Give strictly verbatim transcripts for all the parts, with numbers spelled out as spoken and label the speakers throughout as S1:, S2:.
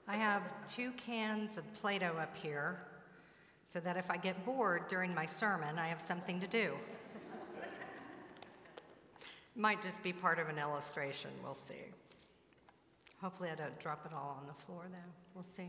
S1: I have two cans of Play-Doh up here so that if I get bored during my sermon, I have something to do. Might just be part of an illustration, we'll see. Hopefully I don't drop it all on the floor though, we'll see.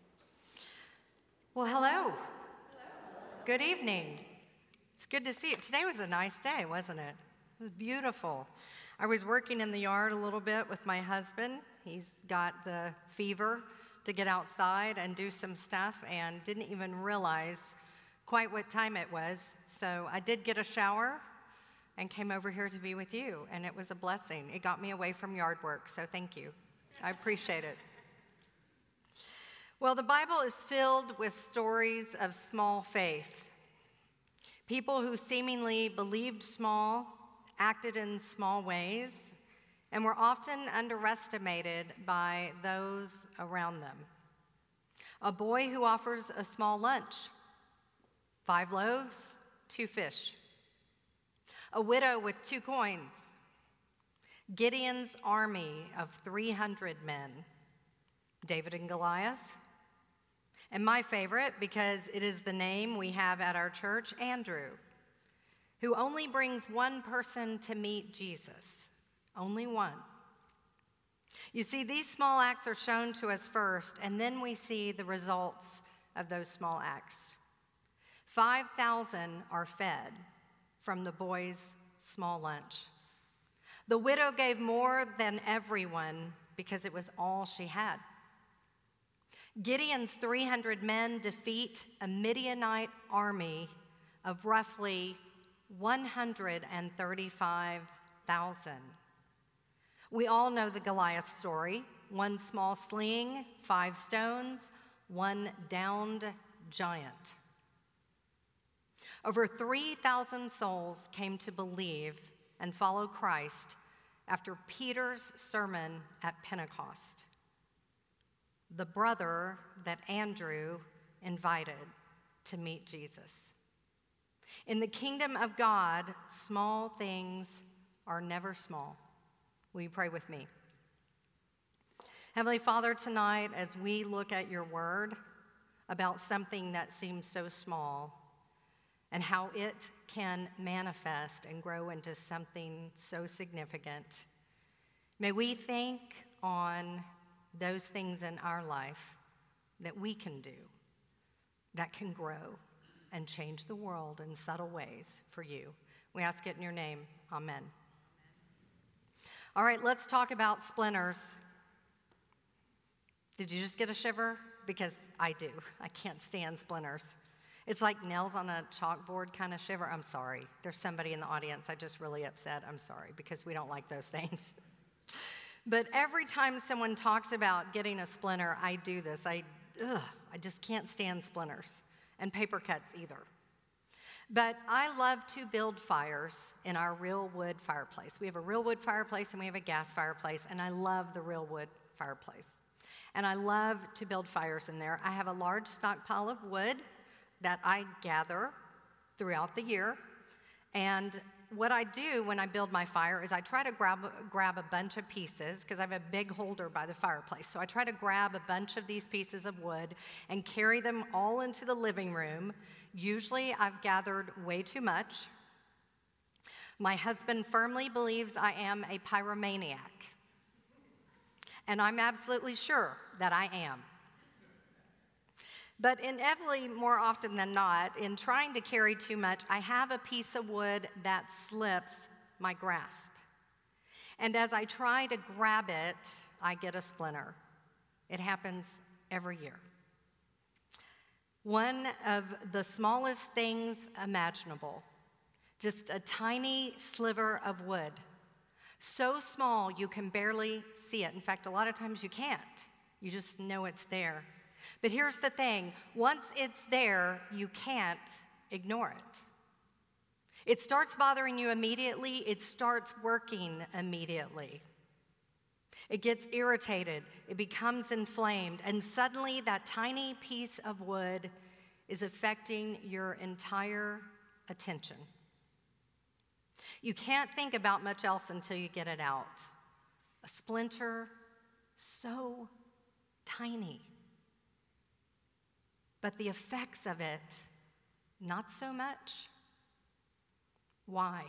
S1: Well, hello. Hello. Good evening. It's good to see you. Today was a nice day, wasn't it? It was beautiful. I was working in the yard a little bit with my husband. He's got the fever to get outside and do some stuff and didn't even realize quite what time it was. So I did get a shower and came over here to be with you, and it was a blessing. It got me away from yard work, so thank you. I appreciate it. Well, the Bible is filled with stories of small faith. People who seemingly believed small, acted in small ways, and were often underestimated by those around them. A boy who offers a small lunch, five loaves, two fish. A widow with two coins. Gideon's army of three hundred men. David and Goliath. And my favorite, because it is the name we have at our church, Andrew, who only brings one person to meet Jesus. Only one. You see, these small acts are shown to us first, and then we see the results of those small acts. five thousand are fed from the boy's small lunch. The widow gave more than everyone because it was all she had. Gideon's three hundred men defeat a Midianite army of roughly one hundred thirty-five thousand. We all know the Goliath story. One small sling, five stones, one downed giant. Over three thousand souls came to believe and follow Christ after Peter's sermon at Pentecost, the brother that Andrew invited to meet Jesus. In the kingdom of God, small things are never small. Will you pray with me? Heavenly Father, tonight, as we look at your word about something that seems so small and how it can manifest and grow into something so significant, may we think on those things in our life that we can do, that can grow and change the world in subtle ways for you. We ask it in your name. Amen. All right, let's talk about splinters. Did you just get a shiver? Because I do. I can't stand splinters. It's like nails on a chalkboard kind of shiver. I'm sorry. There's somebody in the audience I just really upset. I'm sorry, because we don't like those things. But every time someone talks about getting a splinter, I do this. I, ugh, I just can't stand splinters, and paper cuts either. But I love to build fires in our real wood fireplace. We have a real wood fireplace and we have a gas fireplace, and I love the real wood fireplace. And I love to build fires in there. I have a large stockpile of wood that I gather throughout the year. And what I do when I build my fire is I try to grab, grab a bunch of pieces, because I have a big holder by the fireplace. So I try to grab a bunch of these pieces of wood and carry them all into the living room. Usually I've gathered way too much. My husband firmly believes I am a pyromaniac. And I'm absolutely sure that I am. But inevitably, more often than not, in trying to carry too much, I have a piece of wood that slips my grasp. And as I try to grab it, I get a splinter. It happens every year. One of the smallest things imaginable, just a tiny sliver of wood. So small you can barely see it. In fact, a lot of times you can't. You just know it's there. But here's the thing, once it's there, you can't ignore it. It starts bothering you immediately, it starts working immediately. It gets irritated, it becomes inflamed, and suddenly that tiny piece of wood is affecting your entire attention. You can't think about much else until you get it out. A splinter so tiny. But the effects of it, not so much. Why?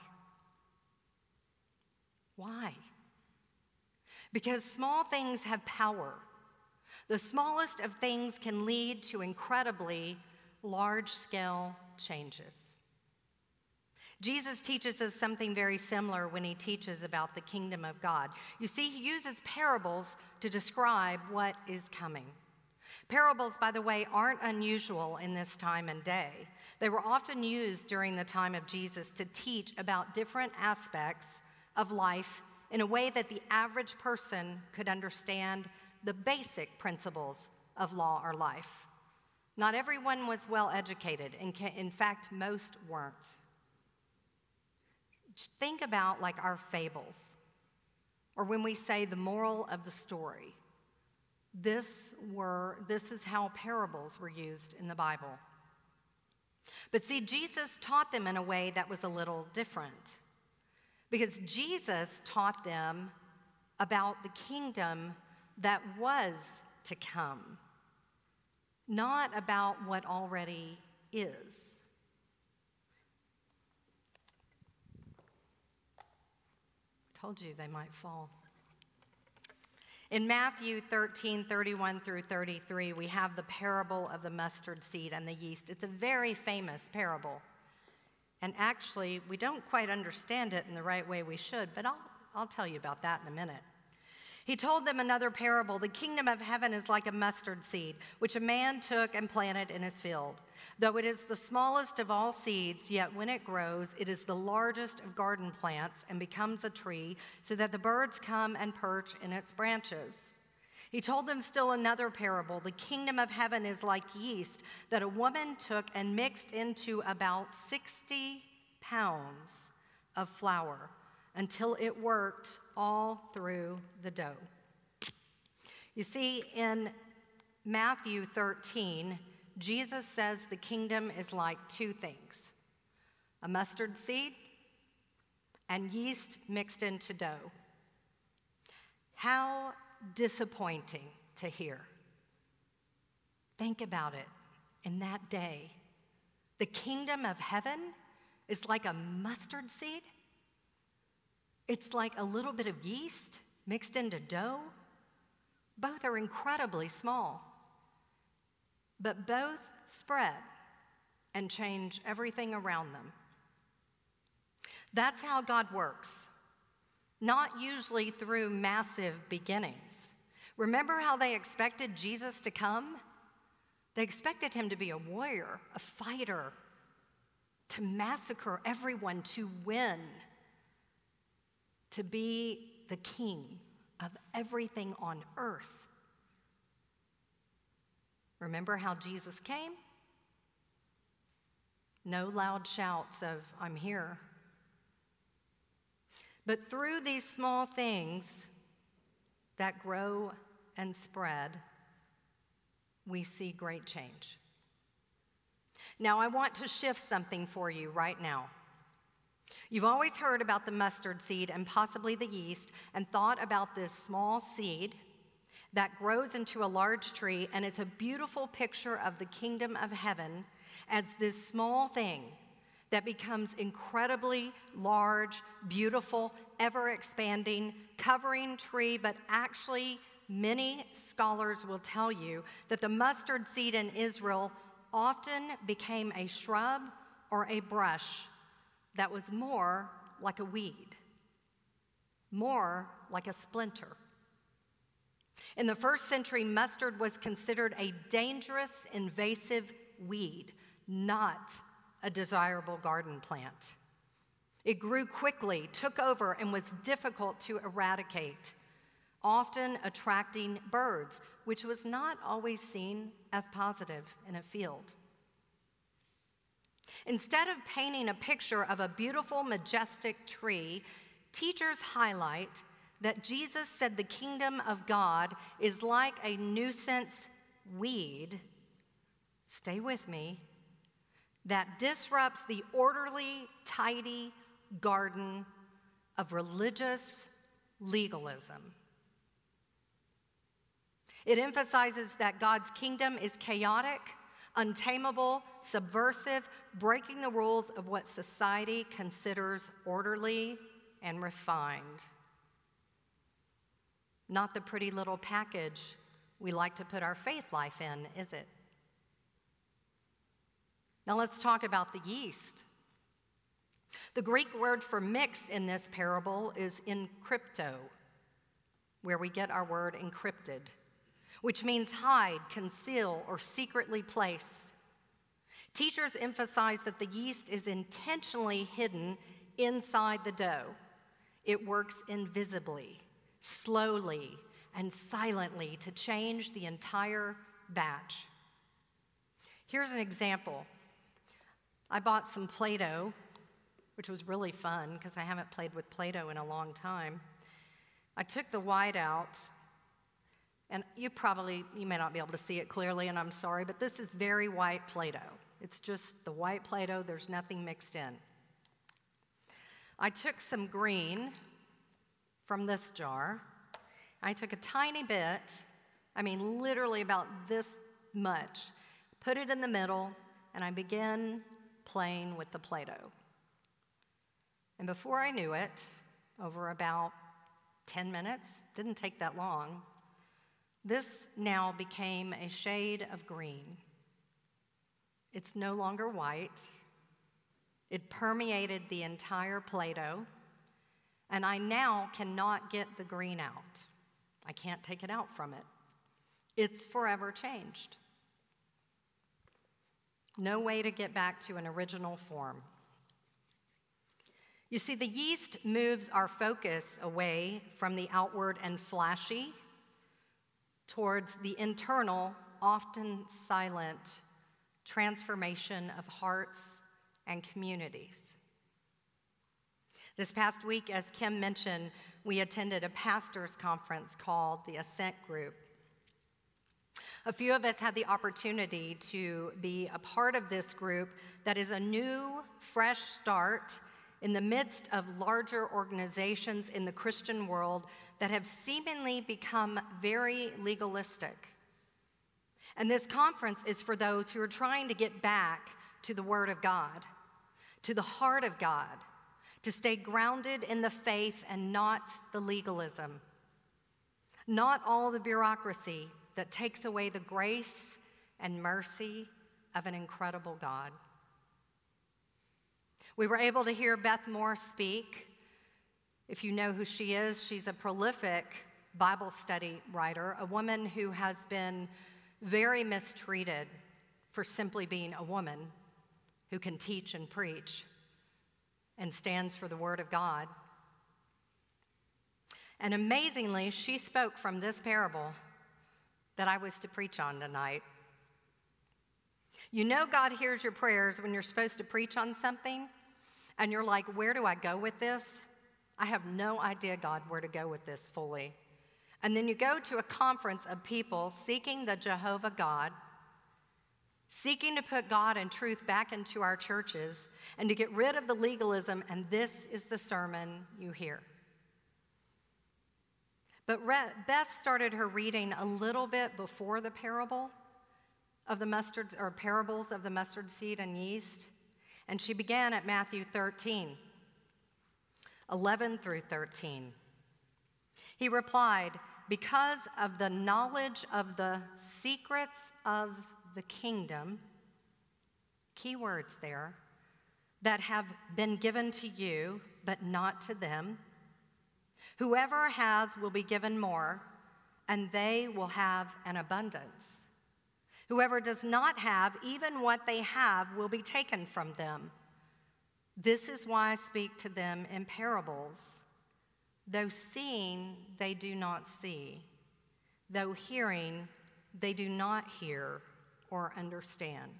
S1: Why? Because small things have power. The smallest of things can lead to incredibly large-scale changes. Jesus teaches us something very similar when he teaches about the kingdom of God. You see, he uses parables to describe what is coming. Parables, by the way, aren't unusual in this time and day. They were often used during the time of Jesus to teach about different aspects of life in a way that the average person could understand the basic principles of law or life. Not everyone was well educated, and in fact, most weren't. Think about like our fables, or when we say the moral of the story. This were, this is how parables were used in the Bible. But see, Jesus taught them in a way that was a little different, because Jesus taught them about the kingdom that was to come, not about what already is. Told you they might fall. In Matthew thirteen, thirty-one through thirty-three, we have the parable of the mustard seed and the yeast. It's a very famous parable. And actually, we don't quite understand it in the right way we should, but I'll, I'll tell you about that in a minute. He told them another parable. The kingdom of heaven is like a mustard seed, which a man took and planted in his field. Though it is the smallest of all seeds, yet when it grows, it is the largest of garden plants and becomes a tree, so that the birds come and perch in its branches. He told them still another parable. The kingdom of heaven is like yeast that a woman took and mixed into about sixty pounds of flour, until it worked all through the dough. You see, in Matthew thirteen, Jesus says the kingdom is like two things: a mustard seed and yeast mixed into dough. How disappointing to hear. Think about it. In that day, the kingdom of heaven is like a mustard seed. It's like a little bit of yeast mixed into dough. Both are incredibly small, but both spread and change everything around them. That's how God works, not usually through massive beginnings. Remember how they expected Jesus to come? They expected him to be a warrior, a fighter, to massacre everyone, to win, to be the king of everything on earth. Remember how Jesus came? No loud shouts of, "I'm here." But through these small things that grow and spread, we see great change. Now, I want to shift something for you right now. You've always heard about the mustard seed and possibly the yeast and thought about this small seed that grows into a large tree, and it's a beautiful picture of the kingdom of heaven as this small thing that becomes incredibly large, beautiful, ever-expanding, covering tree. But actually, many scholars will tell you that the mustard seed in Israel often became a shrub or a brush that was more like a weed, more like a splinter. In the first century, mustard was considered a dangerous, invasive weed, not a desirable garden plant. It grew quickly, took over, and was difficult to eradicate, often attracting birds, which was not always seen as positive in a field. Instead of painting a picture of a beautiful, majestic tree, teachers highlight that Jesus said the kingdom of God is like a nuisance weed, stay with me, that disrupts the orderly, tidy garden of religious legalism. It emphasizes that God's kingdom is chaotic, untamable, subversive, breaking the rules of what society considers orderly and refined. Not the pretty little package we like to put our faith life in, is it? Now let's talk about the yeast. The Greek word for mix in this parable is encrypto, where we get our word encrypted, which means hide, conceal, or secretly place. Teachers emphasize that the yeast is intentionally hidden inside the dough. It works invisibly, slowly, and silently to change the entire batch. Here's an example. I bought some Play-Doh, which was really fun because I haven't played with Play-Doh in a long time. I took the white out, and you probably, you may not be able to see it clearly, and I'm sorry, but this is very white Play-Doh. It's just the white Play-Doh, there's nothing mixed in. I took some green from this jar. I took a tiny bit, I mean literally about this much, put it in the middle, and I began playing with the Play-Doh. And before I knew it, over about ten minutes, didn't take that long, this now became a shade of green. It's no longer white. It permeated the entire Play-Doh, and I now cannot get the green out. I can't take it out from it. It's forever changed. No way to get back to an original form. You see, the yeast moves our focus away from the outward and flashy towards the internal, often silent transformation of hearts and communities. This past week, as Kim mentioned, we attended a pastor's conference called the Ascent Group. A few of us had the opportunity to be a part of this group that is a new, fresh start in the midst of larger organizations in the Christian world that have seemingly become very legalistic. And this conference is for those who are trying to get back to the Word of God, to the heart of God, to stay grounded in the faith and not the legalism, not all the bureaucracy that takes away the grace and mercy of an incredible God. We were able to hear Beth Moore speak. If you know who she is, she's a prolific Bible study writer, a woman who has been very mistreated for simply being a woman who can teach and preach and stands for the Word of God. And amazingly, she spoke from this parable that I was to preach on tonight. You know God hears your prayers when you're supposed to preach on something, and you're like, where do I go with this? I have no idea, God, where to go with this fully. And then you go to a conference of people seeking the Jehovah God, seeking to put God and truth back into our churches and to get rid of the legalism, and this is the sermon you hear. But Beth started her reading a little bit before the parable of the mustard, or parables of the mustard seed and yeast, and she began at Matthew thirteen, eleven through thirteen. He replied, because of the knowledge of the secrets of the kingdom, key words there, that have been given to you, but not to them. Whoever has will be given more, and they will have an abundance. Whoever does not have, even what they have will be taken from them. This is why I speak to them in parables. Though seeing, they do not see. Though hearing, they do not hear or understand.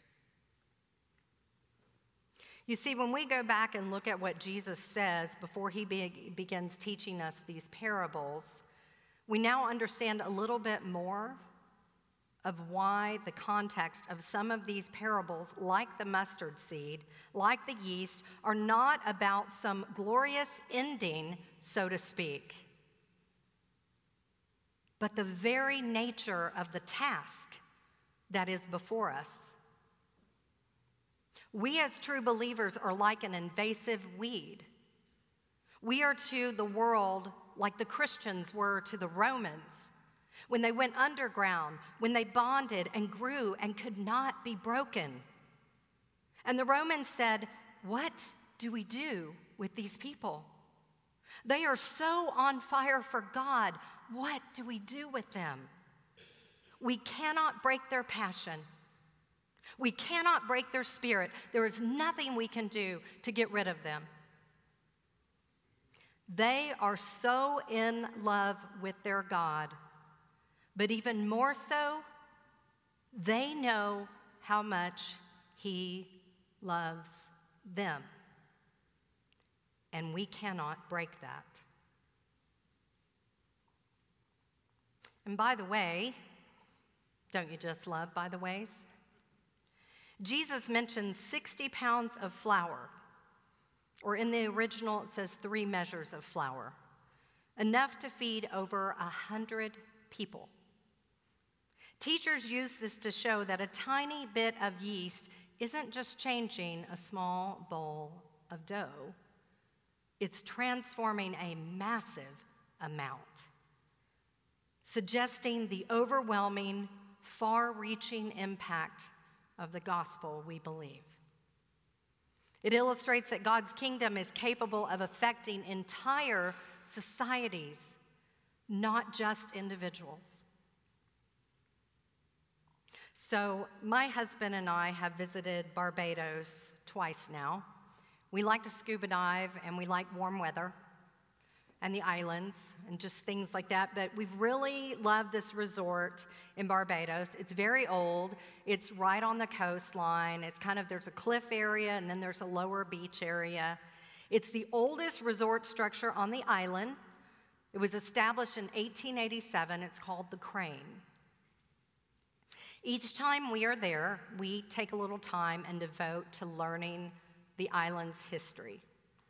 S1: You see, when we go back and look at what Jesus says before he be- begins teaching us these parables, we now understand a little bit more of why the context of some of these parables, like the mustard seed, like the yeast, are not about some glorious ending, so to speak. but the very nature of the task that is before us. We as true believers are like an invasive weed. We are to the world like the Christians were to the Romans when they went underground, when they bonded and grew and could not be broken. And the Romans said, "What do we do with these people? They are so on fire for God. What do we do with them?" We cannot break their passion. We cannot break their spirit. There is nothing we can do to get rid of them. They are so in love with their God, but even more so, they know how much He loves them. And we cannot break that. And by the way, don't you just love by the ways? Jesus mentions sixty pounds of flour, or in the original it says three measures of flour, enough to feed over a hundred people. Teachers use this to show that a tiny bit of yeast isn't just changing a small bowl of dough, it's transforming a massive amount, suggesting the overwhelming, far-reaching impact of the gospel we believe. It illustrates that God's kingdom is capable of affecting entire societies, not just individuals. So my husband and I have visited Barbados twice now. We like to scuba dive and we like warm weather and the islands and just things like that. But we've really loved this resort in Barbados. It's very old. It's right on the coastline. It's kind of, there's a cliff area and then there's a lower beach area. It's the oldest resort structure on the island. It was established in eighteen eighty-seven. It's called the Crane. Each time we are there, we take a little time and devote to learning the island's history.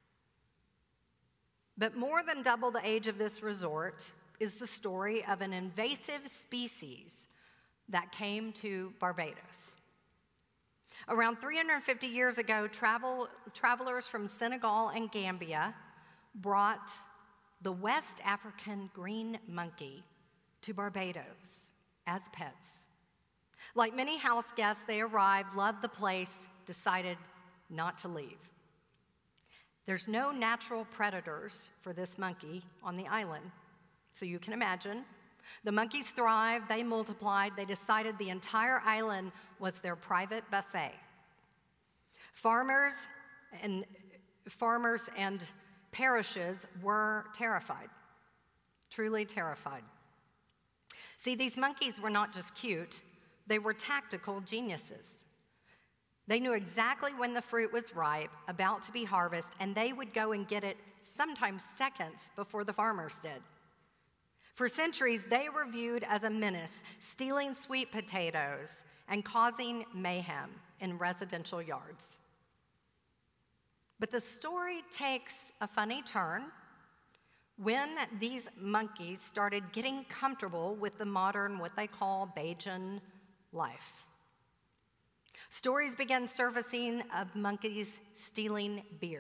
S1: But more than double the age of this resort is the story of an invasive species that came to Barbados. Around three hundred fifty years ago, travel, travelers from Senegal and Gambia brought the West African green monkey to Barbados as pets. Like many house guests, they arrived, loved the place, decided not to leave. There's no natural predators for this monkey on the island, so you can imagine. The monkeys thrived, they multiplied, they decided the entire island was their private buffet. Farmers and farmers and parishes were terrified, truly terrified. See, these monkeys were not just cute, they were tactical geniuses. They knew exactly when the fruit was ripe, about to be harvested, and they would go and get it sometimes seconds before the farmers did. For centuries, they were viewed as a menace, stealing sweet potatoes and causing mayhem in residential yards. But the story takes a funny turn when these monkeys started getting comfortable with the modern, what they call Bajan life. Stories began surfacing of monkeys stealing beer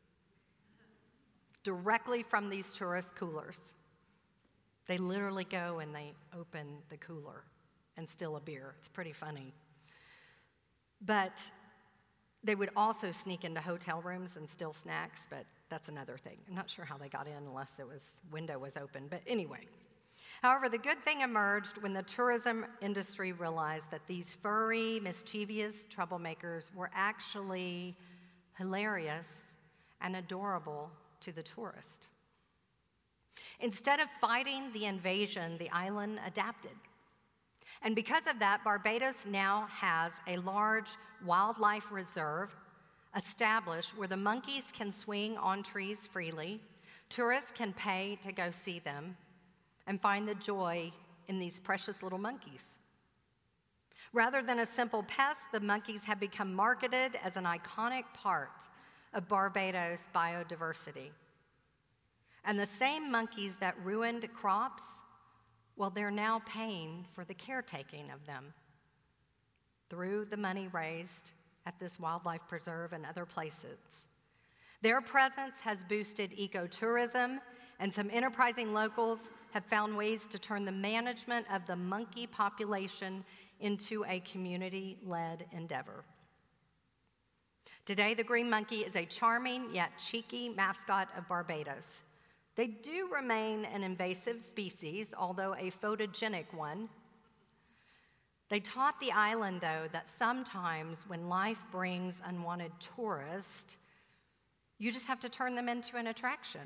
S1: directly from these tourist coolers. They literally go and they open the cooler and steal a beer. It's pretty funny. But they would also sneak into hotel rooms and steal snacks, but that's another thing. I'm not sure how they got in unless it was window was open, but anyway. However, the good thing emerged when the tourism industry realized that these furry, mischievous troublemakers were actually hilarious and adorable to the tourist. Instead of fighting the invasion, the island adapted. And because of that, Barbados now has a large wildlife reserve established where the monkeys can swing on trees freely, tourists can pay to go see them, and find the joy in these precious little monkeys. Rather than a simple pest, the monkeys have become marketed as an iconic part of Barbados' biodiversity. And the same monkeys that ruined crops Well, they're now paying for the caretaking of them through the money raised at this wildlife preserve and other places. Their presence has boosted ecotourism, and some enterprising locals have found ways to turn the management of the monkey population into a community-led endeavor. Today, the green monkey is a charming yet cheeky mascot of Barbados. They do remain an invasive species, although a photogenic one. They taught the island, though, that sometimes when life brings unwanted tourists, you just have to turn them into an attraction.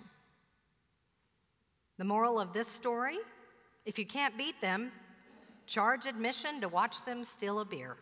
S1: The moral of this story, if you can't beat them, charge admission to watch them steal a beer.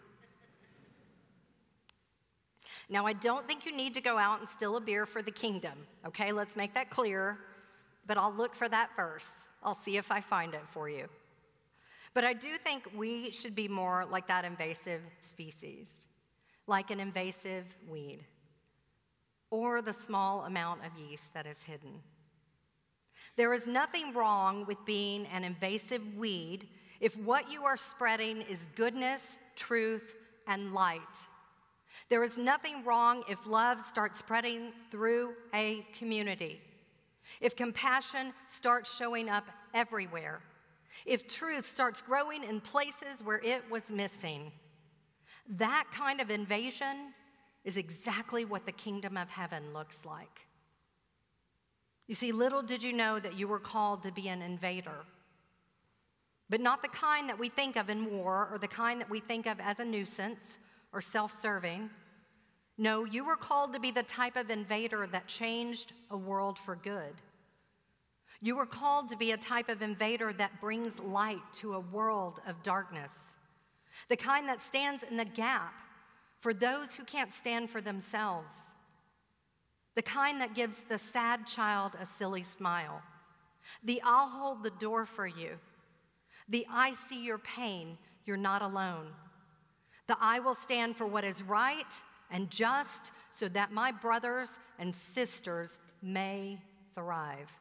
S1: Now, I don't think you need to go out and steal a beer for the kingdom, okay? Let's make that clear, but I'll look for that verse. I'll see if I find it for you. But I do think we should be more like that invasive species, like an invasive weed, or the small amount of yeast that is hidden. There is nothing wrong with being an invasive weed if what you are spreading is goodness, truth, and light. There is nothing wrong if love starts spreading through a community, if compassion starts showing up everywhere, if truth starts growing in places where it was missing. That kind of invasion is exactly what the kingdom of heaven looks like. You see, little did you know that you were called to be an invader, but not the kind that we think of in war or the kind that we think of as a nuisance or self-serving. No, you were called to be the type of invader that changed a world for good. You were called to be a type of invader that brings light to a world of darkness, the kind that stands in the gap for those who can't stand for themselves, the kind that gives the sad child a silly smile, the I'll hold the door for you, the I see your pain, you're not alone, the I will stand for what is right and just so that my brothers and sisters may thrive.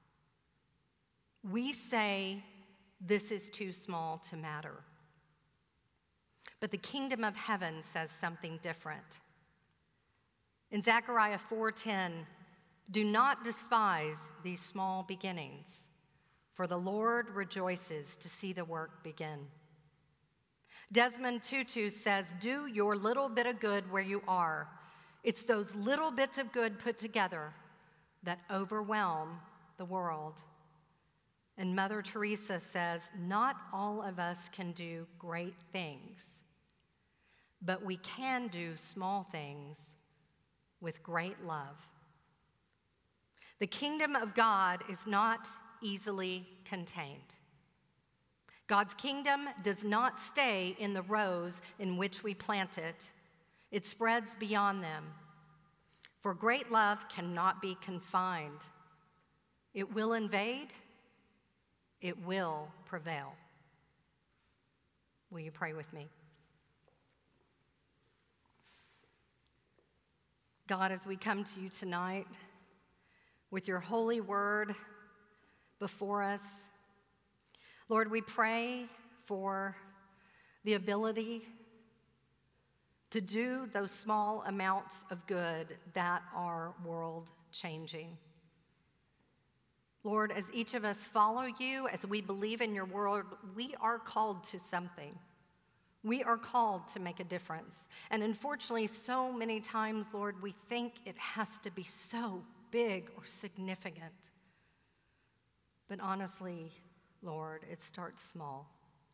S1: We say this is too small to matter. But the kingdom of heaven says something different. In Zechariah four ten, do not despise these small beginnings, for the Lord rejoices to see the work begin. Desmond Tutu says, do your little bit of good where you are. It's those little bits of good put together that overwhelm the world. And Mother Teresa says, not all of us can do great things, but we can do small things with great love. The kingdom of God is not easily contained. God's kingdom does not stay in the rows in which we plant it. It spreads beyond them. For great love cannot be confined. It will invade. It will prevail. Will you pray with me? God, as we come to you tonight with your holy word before us, Lord, we pray for the ability to do those small amounts of good that are world-changing. Lord, as each of us follow you, as we believe in your word, we are called to something. We are called to make a difference. And unfortunately, so many times, Lord, we think it has to be so big or significant. But honestly, Lord, it starts small.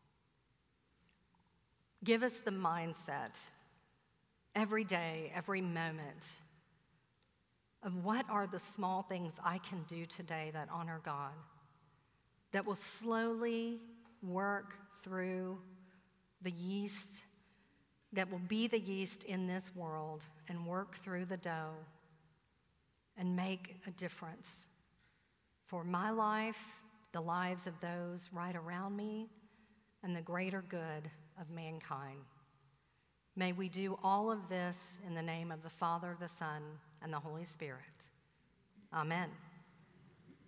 S1: Give us the mindset every day, every moment, of what are the small things I can do today that honor God, that will slowly work through the yeast, that will be the yeast in this world and work through the dough and make a difference for my life, the lives of those right around me, and the greater good of mankind. May we do all of this in the name of the Father, the Son, and the Holy Spirit. Amen.